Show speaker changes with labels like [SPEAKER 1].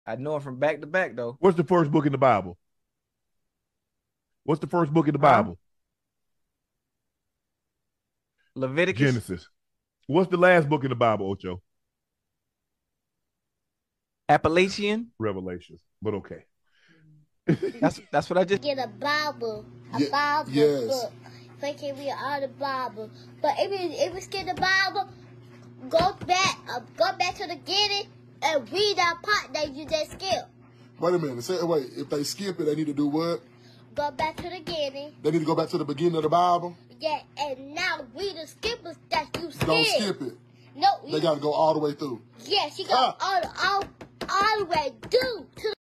[SPEAKER 1] I know it from back to back though.
[SPEAKER 2] What's the first book in the Bible? What's the first book in the
[SPEAKER 1] Huh?
[SPEAKER 2] Bible?
[SPEAKER 1] Leviticus.
[SPEAKER 2] Genesis. What's the last book in the Bible, Ocho?
[SPEAKER 1] Appalachian.
[SPEAKER 2] Revelations. But okay.
[SPEAKER 1] That's what I just
[SPEAKER 3] get a Bible,
[SPEAKER 4] Yes.
[SPEAKER 3] book. So I can read all the Bible. But if we skip the Bible, go back to the beginning and read that part that you just skipped.
[SPEAKER 4] Wait a minute. Wait, if they skip it, they need to do what?
[SPEAKER 3] Go back to the beginning.
[SPEAKER 4] They need to go back to the beginning of the Bible?
[SPEAKER 3] Yeah, and now read the skippers that you skipped.
[SPEAKER 4] Don't skip it.
[SPEAKER 3] No,
[SPEAKER 4] They got to go all the way through.
[SPEAKER 3] Yes, you got all the way through to